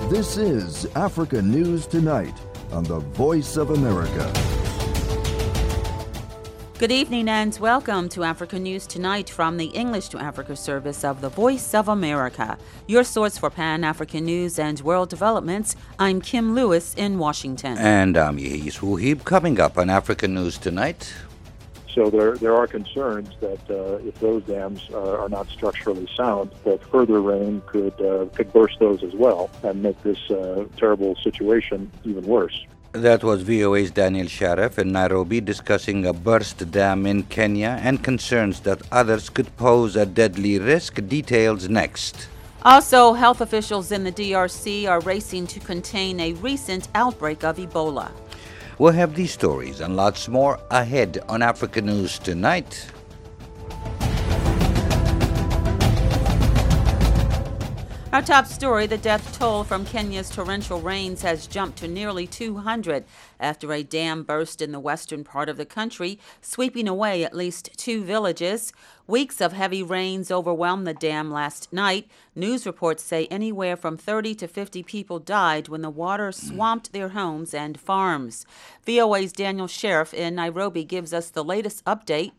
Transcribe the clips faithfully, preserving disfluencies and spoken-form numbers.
This is Africa News Tonight on the Voice of America. Good evening and welcome to Africa News Tonight from the English to Africa service of the Voice of America. Your source for Pan-African news and world developments. I'm Kim Lewis in Washington. And I'm Yehis Wuhib. Coming up on Africa News Tonight. So there there are concerns that uh, if those dams uh, are not structurally sound, that further rain could uh, could burst those as well and make this uh, terrible situation even worse. That was V O A's Daniel Sharaf in Nairobi discussing a burst dam in Kenya and concerns that others could pose a deadly risk. Details next. Also, health officials in the D R C are racing to contain a recent outbreak of Ebola. We'll have these stories and lots more ahead on Africa News Tonight. Our top story, the death toll from Kenya's torrential rains has jumped to nearly two hundred after a dam burst in the western part of the country, sweeping away at least two villages. Weeks of heavy rains overwhelmed the dam last night. News reports say anywhere from thirty to fifty people died when the water swamped their homes and farms. V O A's Daniel Sharaf in Nairobi gives us the latest update.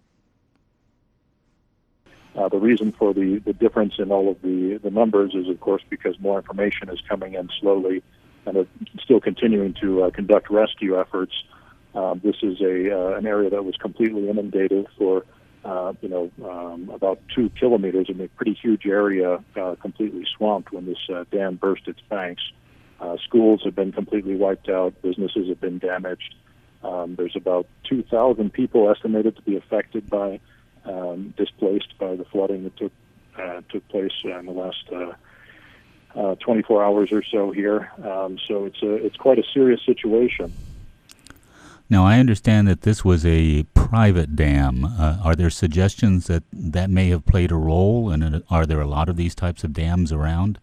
Uh, the reason for the, the difference in all of the, the numbers is, of course, because more information is coming in slowly and are still continuing to uh, conduct rescue efforts. Um, this is a uh, an area that was completely inundated for, uh, you know, um, about two kilometers in a pretty huge area, uh, completely swamped when this uh, dam burst its banks. Uh, schools have been completely wiped out. Businesses have been damaged. Um, there's about two thousand people estimated to be affected by Um, displaced by the flooding that took uh, took place in the last uh, uh, twenty-four hours or so here. Um, so it's a it's quite a serious situation. Now, I understand that this was a private dam. Uh, are there suggestions that that may have played a role, and are there a lot of these types of dams around?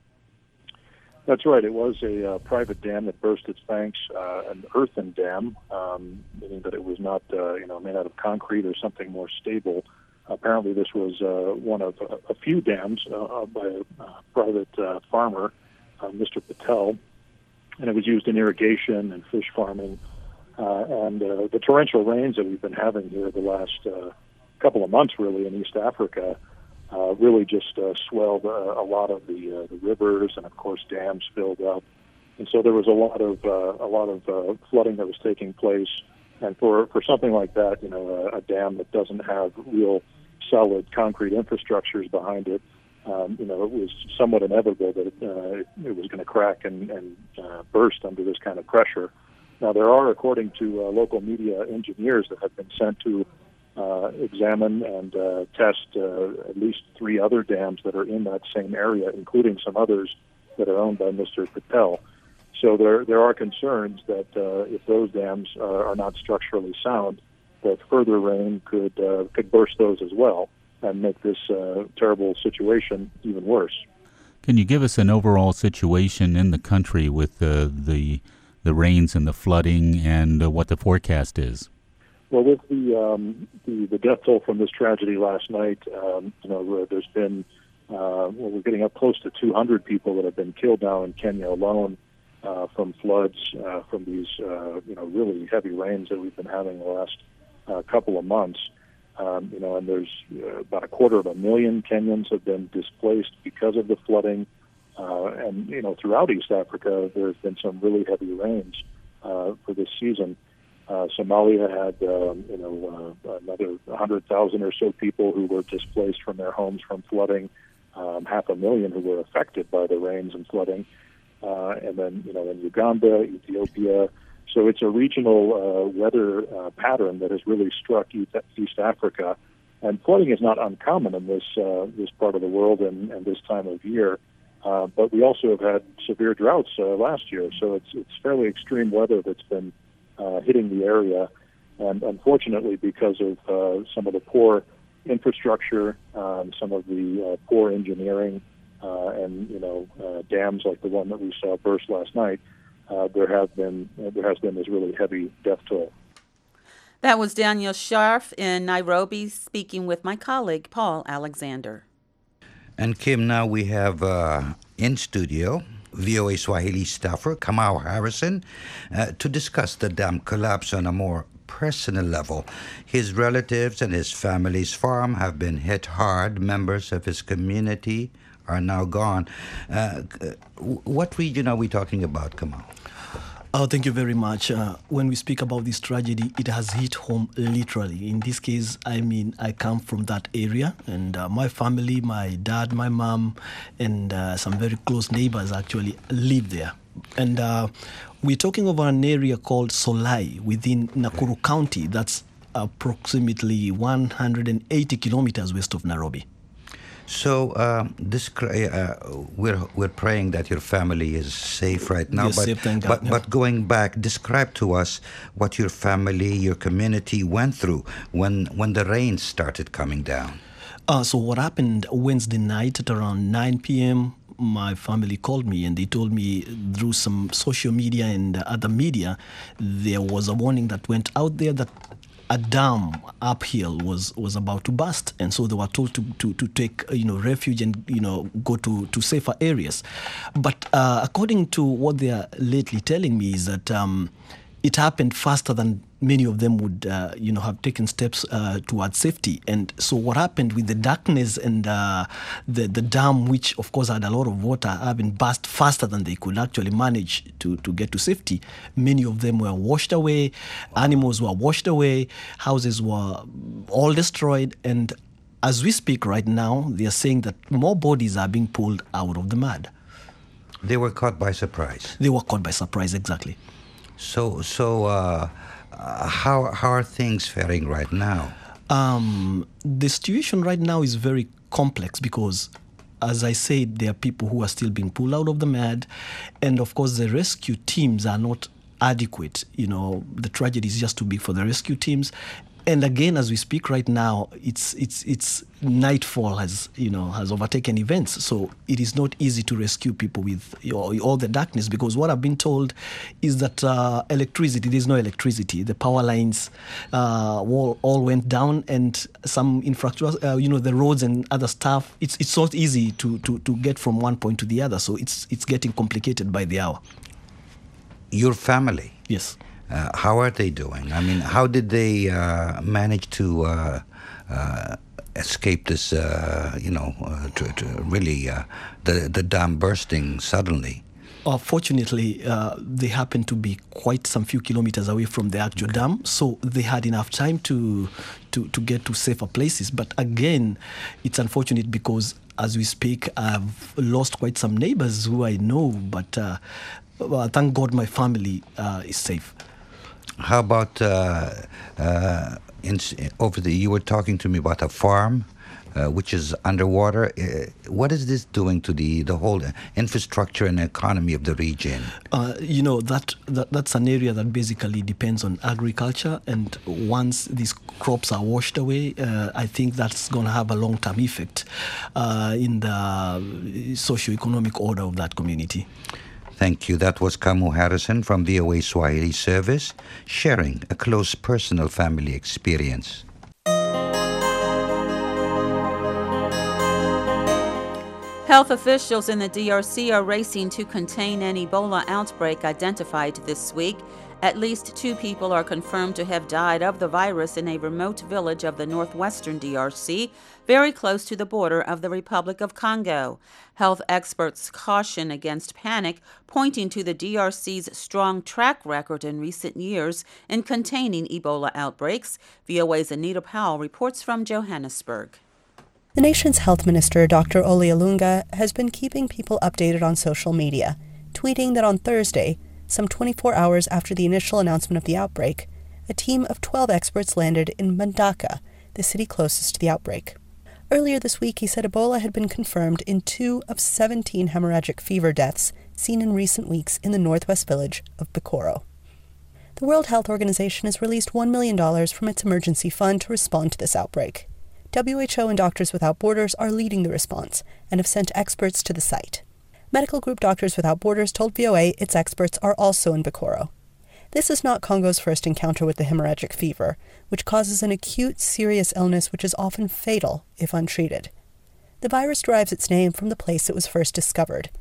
That's right. It was a uh, private dam that burst its banks, uh, an earthen dam, um, meaning that it was not uh, you know made out of concrete or something more stable. Apparently, this was uh, one of a, a few dams uh, by a uh, private uh, farmer, uh, Mister Patel, and it was used in irrigation and fish farming. Uh, and uh, the torrential rains that we've been having here the last uh, couple of months, really, in East Africa, uh, really just uh, swelled uh, a lot of the uh, the rivers, and of course, dams filled up. And so there was a lot of uh, a lot of uh, flooding that was taking place. And for, for something like that, you know, a, a dam that doesn't have real solid concrete infrastructures behind it, um, you know, it was somewhat inevitable that it, uh, it was going to crack and, and uh, burst under this kind of pressure. Now, there are, according to uh, local media, engineers that have been sent to uh, examine and uh, test uh, at least three other dams that are in that same area, including some others that are owned by Mister Patel. So there there are concerns that uh, if those dams uh, are not structurally sound, that further rain could uh, could burst those as well and make this uh, terrible situation even worse. Can you give us an overall situation in the country with uh, the the rains and the flooding and uh, what the forecast is? Well, with the um, the, the death toll from this tragedy last night, um, you know, there's been uh, well, we're getting up close to two hundred people that have been killed now in Kenya alone. Uh, from floods, uh, from these, uh, you know, really heavy rains that we've been having the last uh, couple of months. Um, you know, and there's uh, about a quarter of a million Kenyans have been displaced because of the flooding. Uh, and, you know, throughout East Africa, there's been some really heavy rains uh, for this season. Uh, Somalia had, um, you know, uh, another one hundred thousand or so people who were displaced from their homes from flooding, um, half a million who were affected by the rains and flooding. Uh, and then, you know, in Uganda, Ethiopia. So it's a regional uh, weather uh, pattern that has really struck East Africa. And flooding is not uncommon in this uh, this part of the world and, and this time of year. Uh, but we also have had severe droughts uh, last year. So it's it's fairly extreme weather that's been uh, hitting the area. And unfortunately, because of uh, some of the poor infrastructure, um, some of the uh, poor engineering, Uh, and you know uh, dams like the one that we saw burst last night, uh, there have been uh, there has been this really heavy death toll. That was Daniel Sharaf in Nairobi speaking with my colleague Paul Alexander. And Kim, now we have uh, in studio V O A Swahili staffer Kamau Harrison uh, to discuss the dam collapse on a more personal level. His relatives and his family's farm have been hit hard. Members of his community are now gone. Uh, what region are we talking about, Kamau? Oh, thank you very much. Uh, when we speak about this tragedy, it has hit home literally. In this case, I mean, I come from that area, and uh, my family, my dad, my mom, and uh, some very close neighbors actually live there. And uh, we're talking about an area called Solai within Nakuru County. That's approximately one hundred eighty kilometers west of Nairobi. So um, this uh, we're we're praying that your family is safe right now. Yes, but safe, thank God, but, yeah. but going back, describe to us what your family, your community went through when when the rain started coming down. Uh, so what happened Wednesday night at around nine p.m., my family called me and they told me through some social media and other media there was a warning that went out there that a dam uphill was, was about to burst, and so they were told to, to, to take you know refuge and you know go to, to safer areas. But uh, according to what they are lately telling me is that um, it happened faster than many of them would uh, you know have taken steps uh, towards safety. And so what happened with the darkness and uh, the the dam, which of course had a lot of water, having burst faster than they could actually manage to, to get to safety, many of them were washed away, animals were washed away, houses were all destroyed, and as we speak right now, they are saying that more bodies are being pulled out of the mud. They were caught by surprise. They were caught by surprise, exactly. So, so uh, uh, how how are things faring right now? Um, the situation right now is very complex because, as I said, there are people who are still being pulled out of the mud, and of course the rescue teams are not adequate. You know, the tragedy is just too big for the rescue teams. And again, as we speak right now, it's it's it's nightfall has you know has overtaken events, so it is not easy to rescue people with you know, all the darkness. Because what I've been told is that uh, electricity, there's no electricity. The power lines uh, all, all went down, and some infrastructure, uh, you know, the roads and other stuff. It's it's not easy to, to, to get from one point to the other. So it's it's getting complicated by the hour. Your family, yes. Uh, how are they doing? I mean, how did they uh, manage to uh, uh, escape this, uh, you know, uh, to, to really uh, the, the dam bursting suddenly? Uh, fortunately, uh, they happened to be quite some few kilometers away from the actual okay. dam, so they had enough time to, to, to get to safer places. But again, it's unfortunate because as we speak, I've lost quite some neighbors who I know, but uh, well, thank God my family uh, is safe. How about uh, uh, in, over the? You were talking to me about a farm, uh, which is underwater. Uh, what is this doing to the, the whole infrastructure and economy of the region? Uh, you know that, that that's an area that basically depends on agriculture, and once these crops are washed away, uh, I think that's going to have a long-term effect uh, in the socio-economic order of that community. Thank you. That was Kamau Harrison from V O A Swahili Service, sharing a close personal family experience. Health officials in the D R C are racing to contain an Ebola outbreak identified this week. At least two people are confirmed to have died of the virus in a remote village of the northwestern D R C, very close to the border of the Republic of Congo. Health experts caution against panic, pointing to the D R C's strong track record in recent years in containing Ebola outbreaks. V O A's Anita Powell reports from Johannesburg. The nation's health minister, Doctor Oli Alunga, has been keeping people updated on social media, tweeting that on Thursday, some twenty-four hours after the initial announcement of the outbreak, a team of twelve experts landed in Mbandaka, the city closest to the outbreak. Earlier this week, he said Ebola had been confirmed in two of seventeen hemorrhagic fever deaths seen in recent weeks in the northwest village of Bikoro. The World Health Organization has released one million dollars from its emergency fund to respond to this outbreak. W H O and Doctors Without Borders are leading the response and have sent experts to the site. Medical group Doctors Without Borders told V O A its experts are also in Bikoro. This is not Congo's first encounter with the hemorrhagic fever, which causes an acute, serious illness which is often fatal if untreated. The virus derives its name from the place it was first discovered.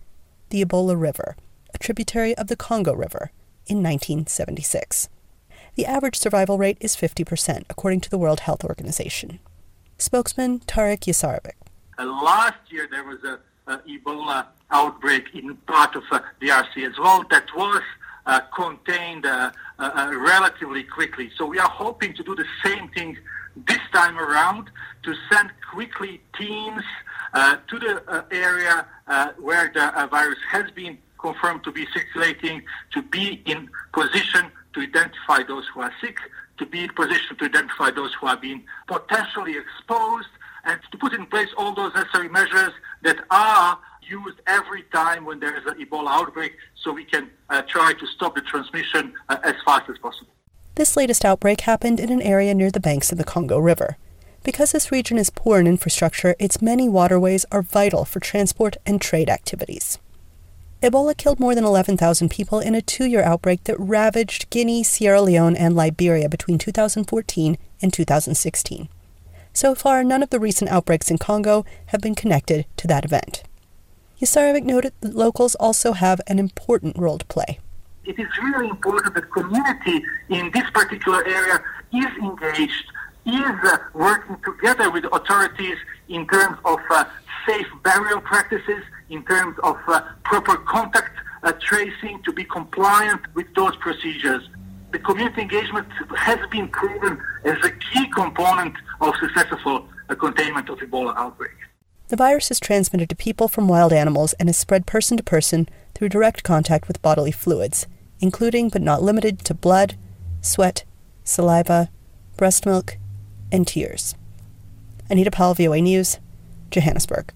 the Ebola River, a tributary of the Congo River, in nineteen seventy-six. The average survival rate is fifty percent, according to the World Health Organization. Spokesman Tarek Yasarevic. Uh, last year there was a, a Ebola outbreak in part of uh, D R C as well that was uh, contained uh, uh, uh, relatively quickly. So we are hoping to do the same thing this time around, to send quickly teams uh, to the uh, area uh, where the uh, virus has been confirmed to be circulating, to be in position to identify those who are sick, to be in position to identify those who are being potentially exposed, and to put in place all those necessary measures that are used every time when there is an Ebola outbreak, so we can uh, try to stop the transmission uh, as fast as possible. This latest outbreak happened in an area near the banks of the Congo River. Because this region is poor in infrastructure, its many waterways are vital for transport and trade activities. Ebola killed more than eleven thousand people in a two-year outbreak that ravaged Guinea, Sierra Leone, and Liberia between two thousand fourteen and two thousand sixteen. So far, none of the recent outbreaks in Congo have been connected to that event. Yasarevic noted that locals also have an important role to play. It is really important that community in this particular area is engaged, is uh, working together with authorities in terms of uh, safe burial practices, in terms of uh, proper contact uh, tracing, to be compliant with those procedures. The community engagement has been proven as a key component of successful uh, containment of Ebola outbreak. The virus is transmitted to people from wild animals and is spread person to person through direct contact with bodily fluids, including but not limited to blood, sweat, saliva, breast milk, and tears. Anita Powell, V O A News, Johannesburg.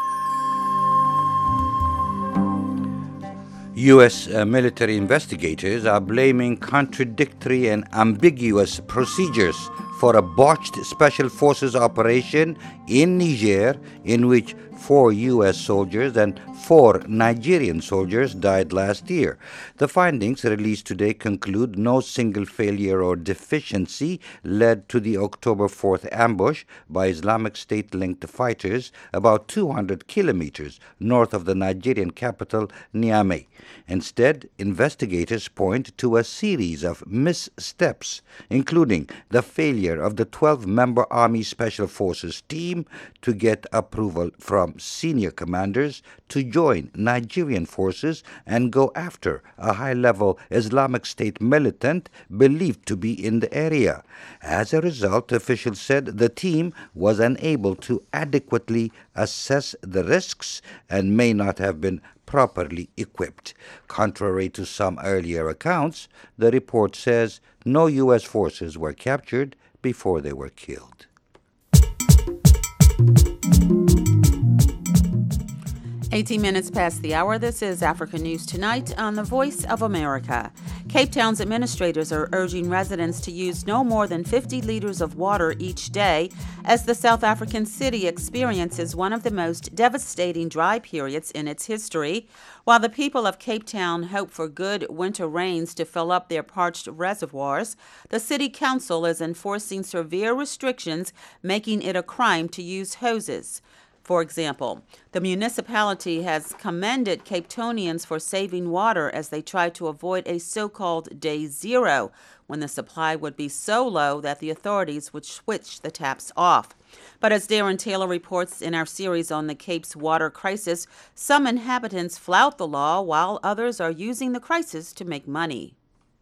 U S uh, military investigators are blaming contradictory and ambiguous procedures for a botched Special Forces operation in Niger in which four U S soldiers and four Nigerian soldiers died last year. The findings released today conclude no single failure or deficiency led to the October fourth ambush by Islamic State-linked fighters about two hundred kilometers north of the Nigerian capital, Niamey. Instead, investigators point to a series of missteps, including the failure of the twelve-member Army Special Forces team to get approval from senior commanders to join Nigerian forces and go after a high-level Islamic State militant believed to be in the area. As a result, officials said the team was unable to adequately assess the risks and may not have been properly equipped. Contrary to some earlier accounts, the report says no U S forces were captured before they were killed. eighteen minutes past the hour. This is Africa News Tonight on the Voice of America. Cape Town's administrators are urging residents to use no more than fifty liters of water each day as the South African city experiences one of the most devastating dry periods in its history. While the people of Cape Town hope for good winter rains to fill up their parched reservoirs, the city council is enforcing severe restrictions, making it a crime to use hoses. For example, the municipality has commended Cape Townians for saving water as they try to avoid a so-called day zero, when the supply would be so low that the authorities would switch the taps off. But as Darren Taylor reports in our series on the Cape's water crisis, some inhabitants flout the law while others are using the crisis to make money.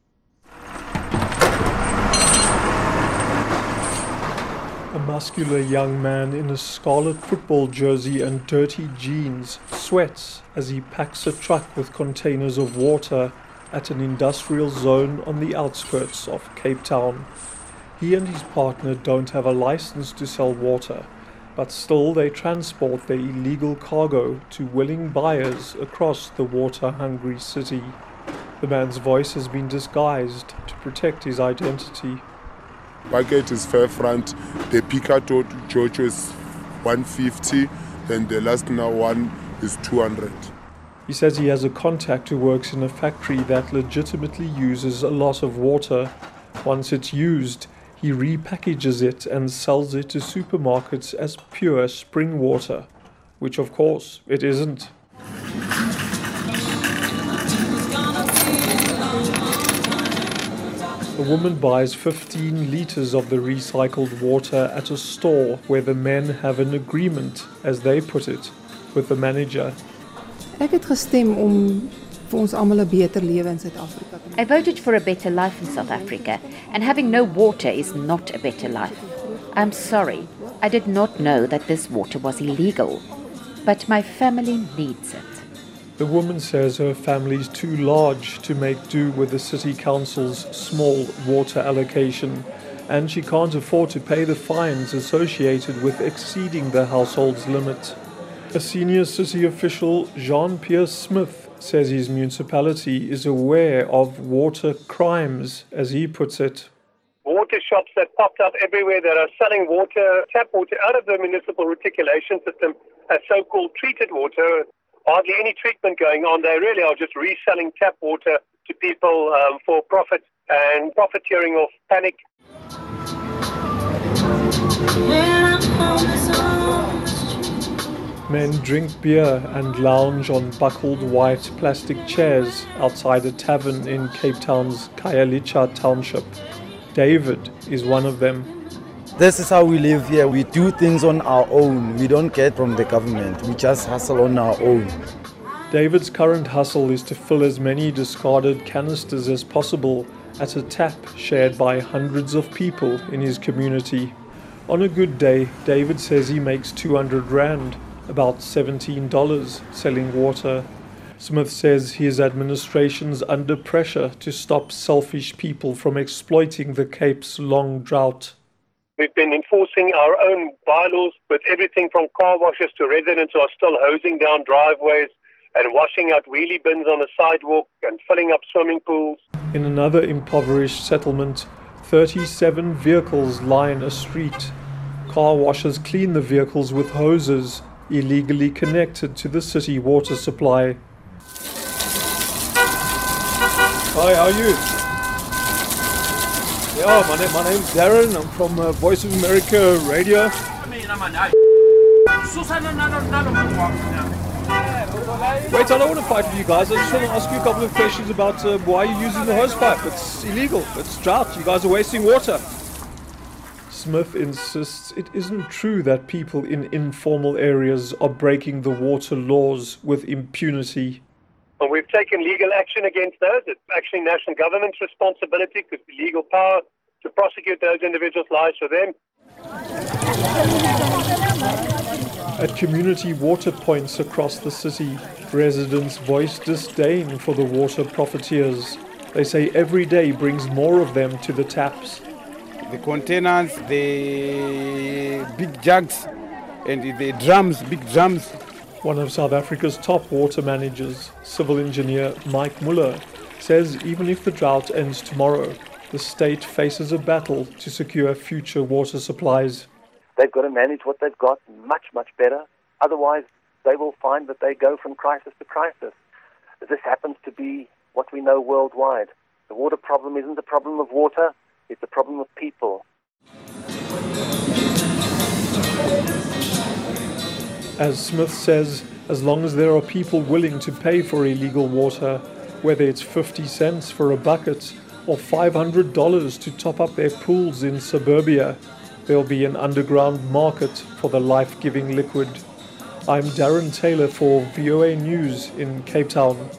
A muscular young man in a scarlet football jersey and dirty jeans sweats as he packs a truck with containers of water at an industrial zone on the outskirts of Cape Town. He and his partner don't have a license to sell water, but still they transport their illegal cargo to willing buyers across the water-hungry city. The man's voice has been disguised to protect his identity. Bucket is Fairfront, the Picato Jojo is one fifty, and the last now one is two hundred. He says he has a contact who works in a factory that legitimately uses a lot of water. Once it's used, he repackages it and sells it to supermarkets as pure spring water, which of course it isn't. The woman buys fifteen litres of the recycled water at a store where the men have an agreement, as they put it, with the manager. Ek het gestem om vir ons almal 'n beter lewe in Suid-Afrika. I voted for a better life in South Africa, and having no water is not a better life. I'm sorry, I did not know that this water was illegal, but my family needs it. The woman says her family's too large to make do with the city council's small water allocation, and she can't afford to pay the fines associated with exceeding the household's limit. A senior city official, Jean-Pierre Smith, says his municipality is aware of water crimes, as he puts it. Water shops that popped up everywhere that are selling water, tap water out of the municipal reticulation system as so-called treated water. Hardly any treatment going on. They really are just reselling tap water to people um, for profit and profiteering off panic. Men drink beer and lounge on buckled white plastic chairs outside a tavern in Cape Town's Khayelitsha township. David is one of them. This is how we live here. We do things on our own. We don't get from the government. We just hustle on our own. David's current hustle is to fill as many discarded canisters as possible at a tap shared by hundreds of people in his community. On a good day, David says he makes two hundred rand, about seventeen dollars, selling water. Smith says his administration's under pressure to stop selfish people from exploiting the Cape's long drought. We've been enforcing our own bylaws with everything from car washers to residents who are still hosing down driveways and washing out wheelie bins on the sidewalk and filling up swimming pools. In another impoverished settlement, thirty-seven vehicles line a street. Car washers clean the vehicles with hoses illegally connected to the city water supply. Hi, how are you? Yeah, my, name, my name's Darren. I'm from uh, Voice of America Radio. Wait, I don't want to fight with you guys. I just want to ask you a couple of questions about uh, why you're using the hosepipe. It's illegal. It's drought. You guys are wasting water. Smith insists it isn't true that people in informal areas are breaking the water laws with impunity. Well, we've taken legal action against those. It's actually national government's responsibility because the legal power to prosecute those individuals lies with them. At community water points across the city, residents voice disdain for the water profiteers. They say every day brings more of them to the taps. The containers, the big jugs, and the drums, big drums. One of South Africa's top water managers, civil engineer Mike Muller, says even if the drought ends tomorrow, the state faces a battle to secure future water supplies. They've got to manage what they've got much, much better. Otherwise, they will find that they go from crisis to crisis. This happens to be what we know worldwide. The water problem isn't a problem of water, it's a problem of people. As Smith says, as long as there are people willing to pay for illegal water, whether it's fifty cents for a bucket or five hundred dollars to top up their pools in suburbia, there'll be an underground market for the life-giving liquid. I'm Darren Taylor for V O A News in Cape Town.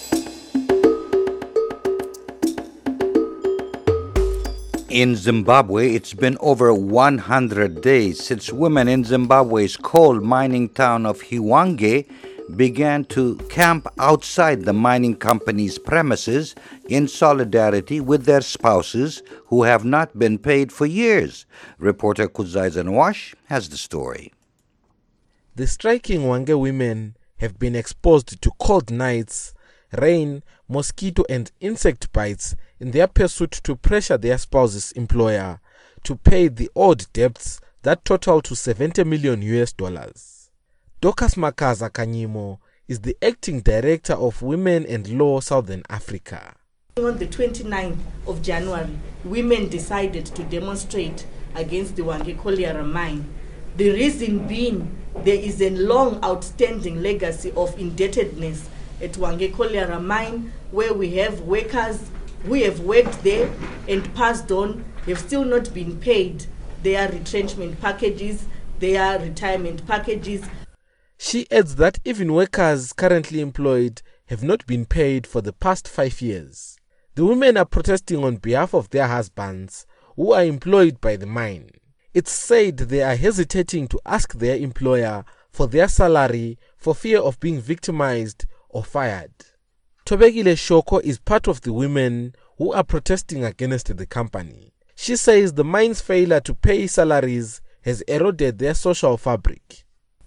In Zimbabwe, it's been over one hundred days since women in Zimbabwe's coal mining town of Hwange began to camp outside the mining company's premises in solidarity with their spouses who have not been paid for years. Reporter Kuzai Zanwash has the story. The striking Hwange women have been exposed to cold nights, rain, mosquito and insect bites in their pursuit to pressure their spouse's employer to pay the owed debts that total to seventy million U S dollars. Dorcas Makaza Kanyimo is the acting director of Women and Law Southern Africa. On the twenty-ninth of January, women decided to demonstrate against the Hwange Colliery mine. The reason being there is a long outstanding legacy of indebtedness at Hwange Colliery mine, where we have workers who have worked there and passed on have still not been paid their retrenchment packages, their retirement packages. She adds that even workers currently employed have not been paid for the past five years. The women are protesting on behalf of their husbands who are employed by the mine. It's said they are hesitating to ask their employer for their salary for fear of being victimized or fired. Tobegile Shoko is part of the women who are protesting against the company. She says the mine's failure to pay salaries has eroded their social fabric.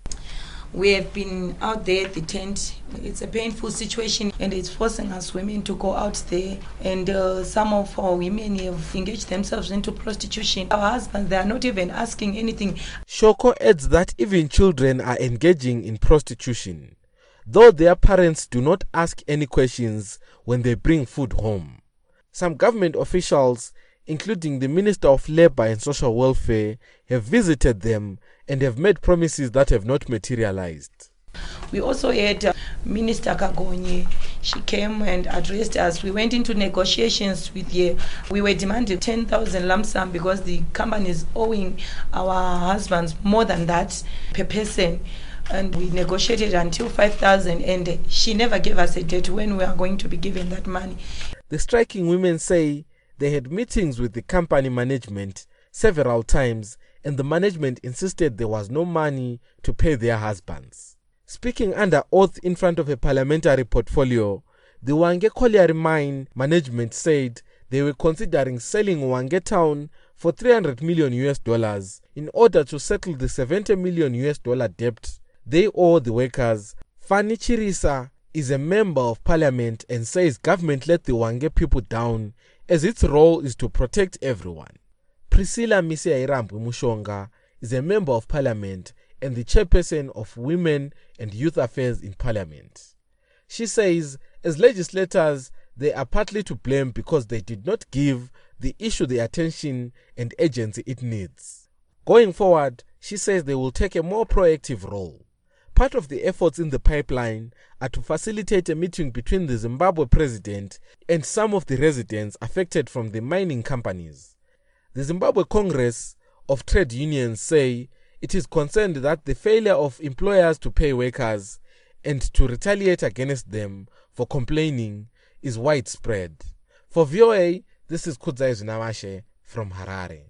We have been out there at the tent. It's a painful situation and it's forcing us women to go out there. And uh, some of our women have engaged themselves into prostitution. Our husbands, they are not even asking anything. Shoko adds that even children are engaging in prostitution, though their parents do not ask any questions when they bring food home. Some government officials, including the Minister of Labour and Social Welfare, have visited them and have made promises that have not materialized. We also had uh, Minister Kagonye. She came and addressed us. We went into negotiations with her. We were demanding ten thousand lump sum because the company is owing our husbands more than that per person. And we negotiated until five thousand, and she never gave us a date when we are going to be given that money. The striking women say they had meetings with the company management several times, and the management insisted there was no money to pay their husbands. Speaking under oath in front of a parliamentary portfolio, the Hwange Colliery Mine management said they were considering selling Hwange Town for three hundred million U S dollars in order to settle the seventy million U S dollar debt they owe the workers. Fanny Chirisa is a member of parliament and says government let the Hwange people down as its role is to protect everyone. Priscilla Misiairambwe Mushonga is a member of parliament and the chairperson of Women and Youth Affairs in Parliament. She says as legislators they are partly to blame because they did not give the issue the attention and urgency it needs. Going forward, she says they will take a more proactive role. Part of the efforts in the pipeline are to facilitate a meeting between the Zimbabwe president and some of the residents affected from the mining companies. The Zimbabwe Congress of Trade Unions say it is concerned that the failure of employers to pay workers and to retaliate against them for complaining is widespread. For V O A, this is Kudzai Zinamashe from Harare.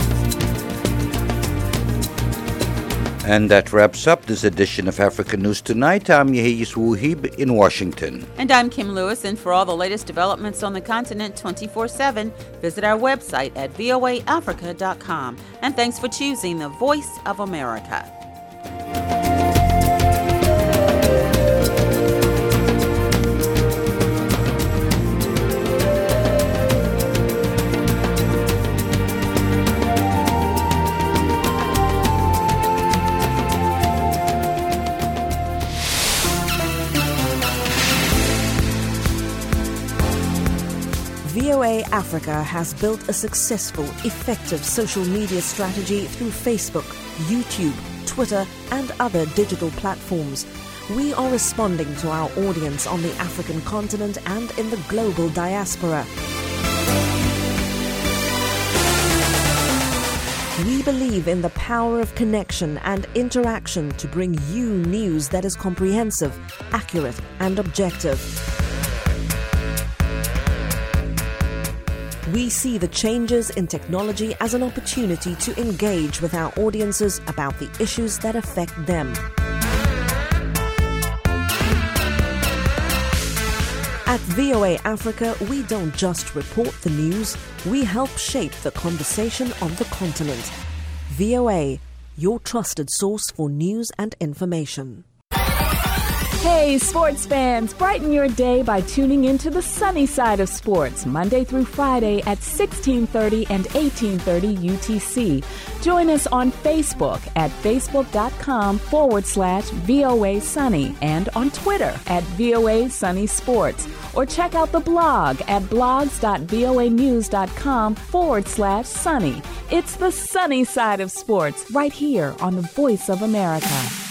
And that wraps up this edition of African News Tonight. I'm Yehis Wuhib in Washington. And I'm Kim Lewis. And for all the latest developments on the continent twenty-four seven, visit our website at V O A Africa dot com. And thanks for choosing the Voice of America. V O A Africa has built a successful, effective social media strategy through Facebook, YouTube, Twitter, and other digital platforms. We are responding to our audience on the African continent and in the global diaspora. We believe in the power of connection and interaction to bring you news that is comprehensive, accurate, and objective. We see the changes in technology as an opportunity to engage with our audiences about the issues that affect them. At V O A Africa, we don't just report the news, we help shape the conversation on the continent. V O A, your trusted source for news and information. Hey, sports fans, brighten your day by tuning into the sunny side of sports, Monday through Friday at sixteen thirty and eighteen thirty U T C. Join us on Facebook at facebook.com forward slash VOA Sunny and on Twitter at V O A Sunny Sports. Or check out the blog at blogs.voanews.com forward slash sunny. It's the sunny side of sports right here on the Voice of America.